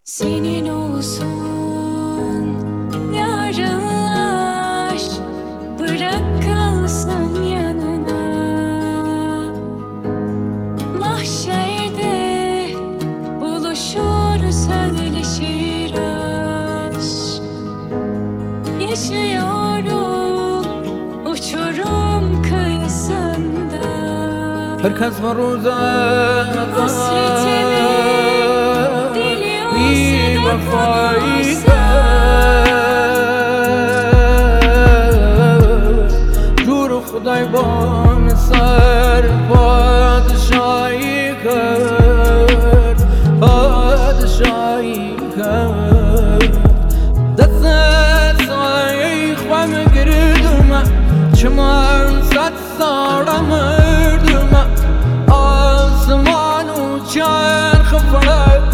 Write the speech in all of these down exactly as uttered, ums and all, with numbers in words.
Senin olsun yarınlar, bırak kalsın yanına. Mahşerde buluşur, söyleşir aşk. Yaşıyorum uçurum kıyısında. Herkes var orada, hasretimi bir vefayı Juru Khuday ban sar padşahı kar, padşahı kar. Dest say khwam girdum, çman sat saramırdım. Asman uçar khafra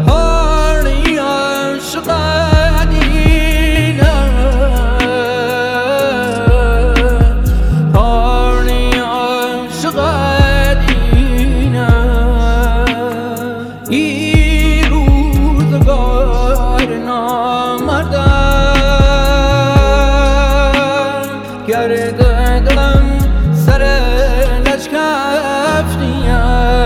Gerdedem sereleş kafniye,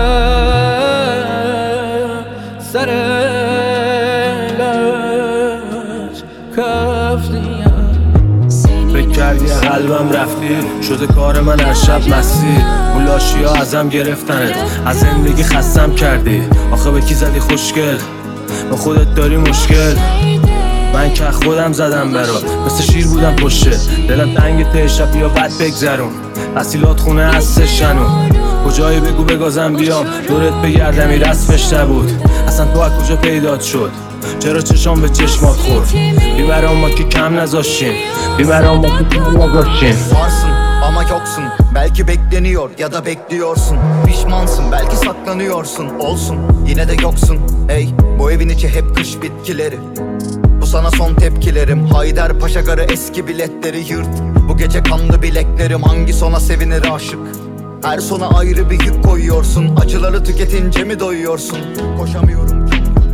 sereleş kafniye. فکر کردی قلبم رفتی شده کار من هر شب مستی اون لاشی ها ازم گرفتنت از زندگی خستم کردی آخه به کی زدی خوشگل به خودت داری مشکل من که خودم زدم برات مثل شیر بودم پشته دلم تنگ ته شب یا بد بگذرون وسیلات خونه هستش هنو کجایی بگو بگازم بیام دورت بگردم این رسمش نبود اصلا تو از کجا پیدات شد چرا چشام به چشمات خورد بیبرام ما که کم نذاشتیم بیبرام ما که کم نذاشتیم Varsın ama yoksun, belki bekleniyor ya da bekliyorsun. Pişmansın, belki saklanıyorsun, olsun yine de yoksun. Ey, bu evin içi hep kış bitkileri. Bu sana son tepkilerim. Haydarpaşa garı eski biletleri yırt. Bu gece kanlı bileklerim, hangi sona sevinir aşık? Her sona ayrı bir yük koyuyorsun. Acıları tüketince mi doyuyorsun? Koşamıyorum.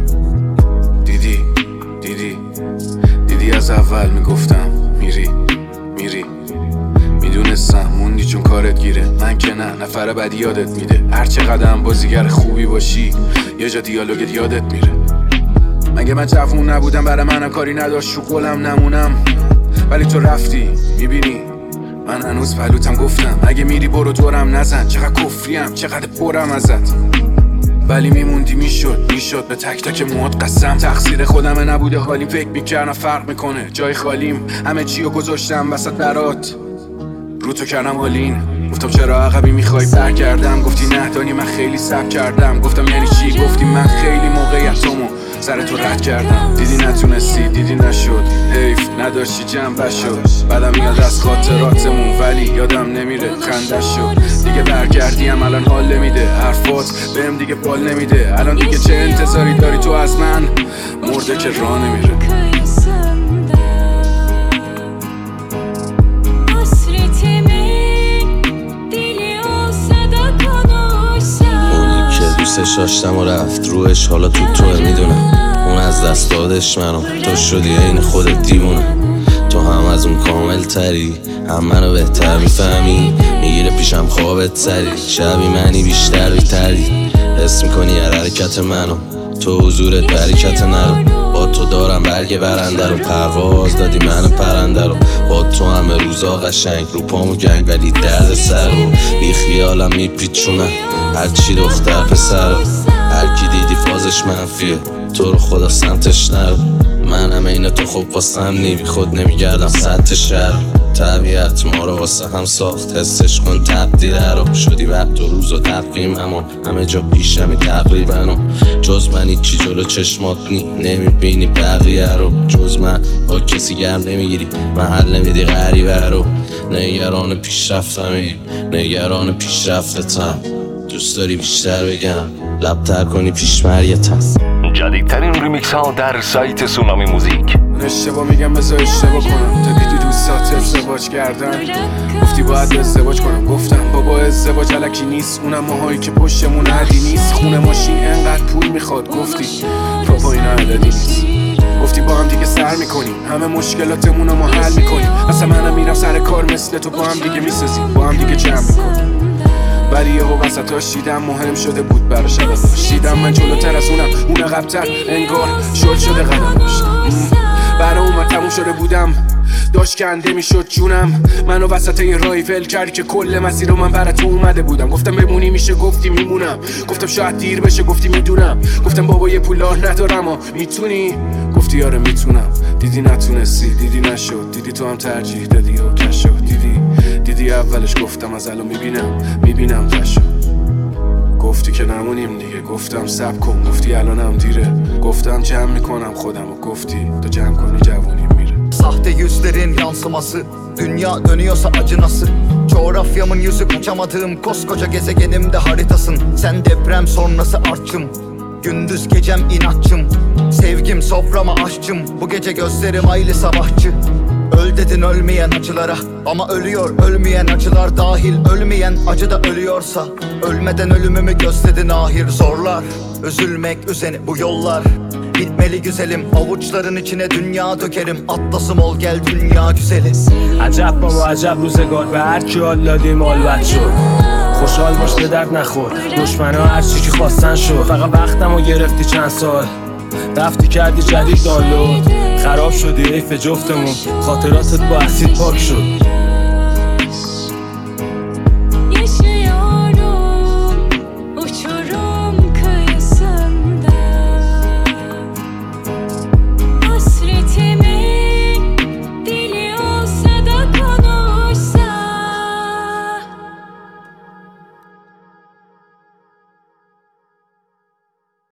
دیدی دیدی دیدی از اول میگفتم میری میری میدونستم موندی چون کارت گیره من که نه نفر بعدی یادت میده هر چقدر بازیگر خوبی باشی یه جا دیالوگت یادت میره مگه من جوون نبودم برای من کاری نداشت شو قولم نمونم ولی تو رفتی میبینی من هنوز پلوتم گفتم اگه میری برو دورم نزن چقدر کفریم چقدر پرم ازت ولی میموندی میشد میشد به تک تک موات قسم تقصیر خودمه نبوده حالیم فکر میکردم فرق میکنه جای خالیم همه چیو گذاشتم وسط برات رو تو کردم حالین گفتم چرا عقبی میخوای برگردم گفتی نه دانی من خیلی صبر کردم گفتم یعنی چی گفتی من خیلی موقعیتمو سر تو رد کردم دیدی نتونستی دیدی نشد حیف نداشتی جنبه شد بعدم میاد از خاطراتمون ولی یادم نمیره خنده شد دیگه برگردیم الان حال نمیده حرفات بهم دیگه بال نمیده الان دیگه چه انتظاری داری تو از من مرده که راه نمیره دوستش داشتم و رفت روش حالا تو توه میدونم اون از دست دادش منو تو شدی این خودت دیوونه تو هم از اون کامل تری هم منو بهتر میفهمی میگیره پیشم خوابت سری شبی منی بیشتر بیتری حس میکنی هر حرکت منو تو حضورت برکت نرو با تو دارم برگ برنده رو پرواز دادی من پرنده رو با تو همه روزا قشنگ رو پامو گنگ ولی درد سر رو بی خیالم میپیچونم هرچی دختر پسر هر کی دیدی فازش منفیه تو رو خدا سمتش نرو من همه اینه تو خوب واسه هم نی بی خود نمیگردم سطح شهر طبیعت ما رو واسه هم ساخت حسش کن تبدیل رو شدی وقت و روز و تقویم همون همه جا پیشمی تقریبا جز من هیچی جلو چشمات نی نمیبینی بقیه رو جز من با کسی گرم نمیگیری محل نمیدی غریبه رو نگران پیشرفتمی نگران پیشرفتتم دوست داری بیشتر بگم لبتر کنی پیشمریتم جدیدترین ریمیکس ها در سایت سونامی موزیک اشتباه میگم بذار اشتباه کنم تا دیدی دوستات ازدواج کردن گفتی باید ازدواج کنم گفتم بابا ازدواج الکی نیست اونم ماهایی که پشتمون عدی نیست خونه ماشین انقدر پول میخواد گفتی بابا اینا دادی نیست. گفتی با هم دیگه سر میکنیم همه مشکلاتمون رو ما حل میکنیم. اصلا منم میرم سر کار مثل تو با هم دیگه میسازیم با هم دیگه جمع میکنیم. ولی یهو وسطاش دیدم مهم شده بود براش عدداش. دیدم من جلوتر از اونم اون عقب‌تر انگار شل شده قدماش. برا اومد تموم شده بودم داشت کنده میشد جونم. منو وسط یه راهی ول کردی که کل مسیر رو من برا تو اومده بودم. گفتم بمونی میشه گفتی میمونم. گفتم شاید دیر بشه گفتی میدونم. گفتم بابا یه پولار ندارم و میتونی. گفتی آره میتونم. دیدی نتونستی دیدی نشد. دیدی تو هم ترجیح دادی و کش شد. دیدی دیدی اولش گفتم از الان میبینم میبینم تشو. گفتی که نمونیم دیگه گفتم سب کن. گفتی الانم دیره گفتم جمع میکنم خودم و گفتی تو جمع کنی جوونیم میره. Sahte yüzlerin yansıması, dünya dönüyorsa acı nasıl? Coğrafyamın yüzü kaçamadığım koskoca gezegenimde haritasın. Sen deprem sonrası artçım, gündüz gecem inatçım. Sevgim soframa aşçım, bu gece gözlerim aylı sabahçı. Öl dedin ölmeyen acılara, ama ölüyor ölmeyen acılar dahil. Ölmeyen acı da ölüyorsa, ölmeden ölümümü gözledin ahir. Zorlar, üzülmek üzeni bu yollar. Bitmeli güzelim, avuçların içine dünya dökerim. Atlasım ol gel dünya güzeli. عجب بابا عجب روزگار به هر کی حال دادیم حالت شد. خوشحال باش به درد نخور دشمنا هر چی که خواستن شد. فقط وقتمو گرفتی چند سال رفتی کردی جدید دانلود. خراب شدی حیف جفتمون خاطراتت با اسید پاک شد.